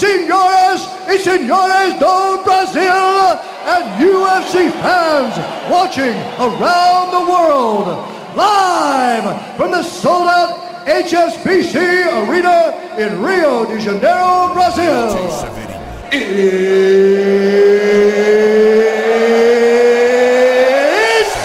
senhoras e senhores do Brasil, and UFC fans watching around the world, live from the sold-out HSBC Arena in Rio de Janeiro, Brazil. It's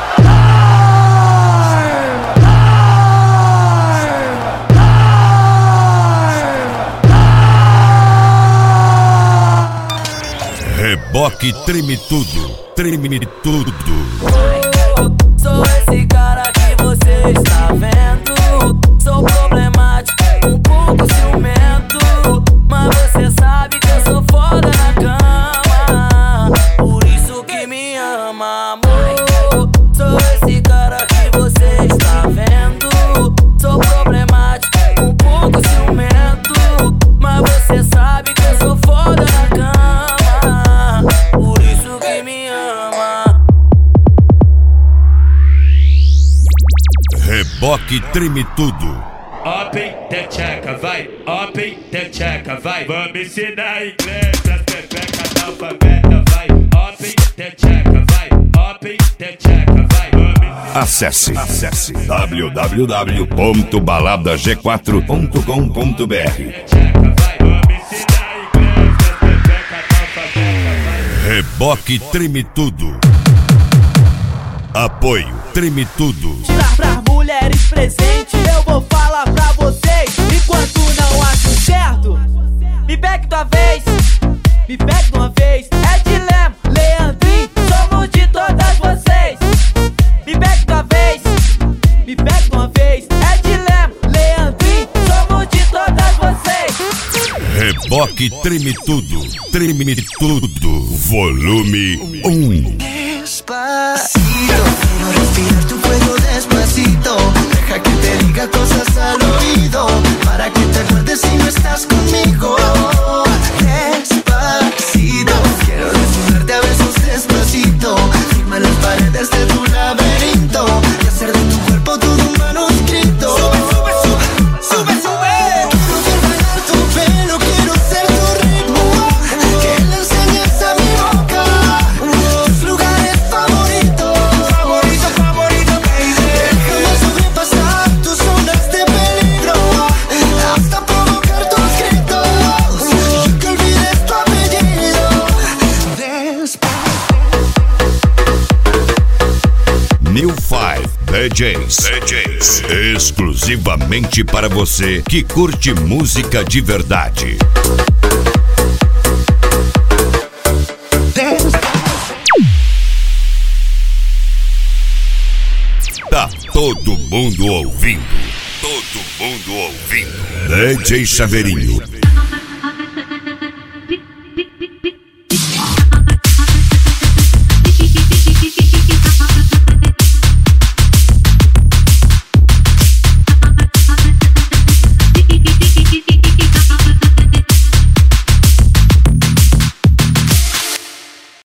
time! Reboque treme tudo, treme tudo. Sou esse cara que você está vendo. Sou problemático, um pouco ciumento, mas você sabe que eu sou foda na cama, por isso que me ama, amor. Sou esse cara que você está vendo. Sou problemático, um pouco ciumento, mas você sabe que eu sou foda na cama, por isso que me ama. Reboque treme tudo. Open the checa, vai, open the checa, vai. Vamos ensinar inglês pras pepecas da alfabeta, vai. Open the checa, vai, open the checa, vai. Acesse www.baladag4.com.br. Reboque treme tudo. Apoio treme tudo. Tirar pras mulheres presentes, eu vou falar pra vocês. Enquanto não acho certo, me pegue tua vez, me pegue de uma vez. É dilema, Leandrinho, somos de todas vocês. Me pegue tua vez, me pegue de uma vez. É dilema, Leandrinho, somos de todas vocês. Reboque treme tudo, treme tudo. Volume 1. Despacito, quiero respirar tu fuego despacito. Deja que te diga cosas al oído, para que te acuerdes si no estás conmigo. Despacito, quiero desnudarte a besos despacito. Firma las paredes de tu laberinto y hacer de tu cuerpo todo un manuscrito. Sube, sube, sube, sube, sube. Quiero ver bailar tu pelo, quiero ser tu ritmo, que le enseñes a mi boca tus lugares favoritos, favorito, favorito, baby. Déjame sobrepasar tus zonas de peligro, hasta provocar tus gritos, y que olvides tu apellido. New 5 DJs. Exclusivamente para você que curte música de verdade. Tá todo mundo ouvindo. Todo mundo ouvindo. DJ Chaveirinho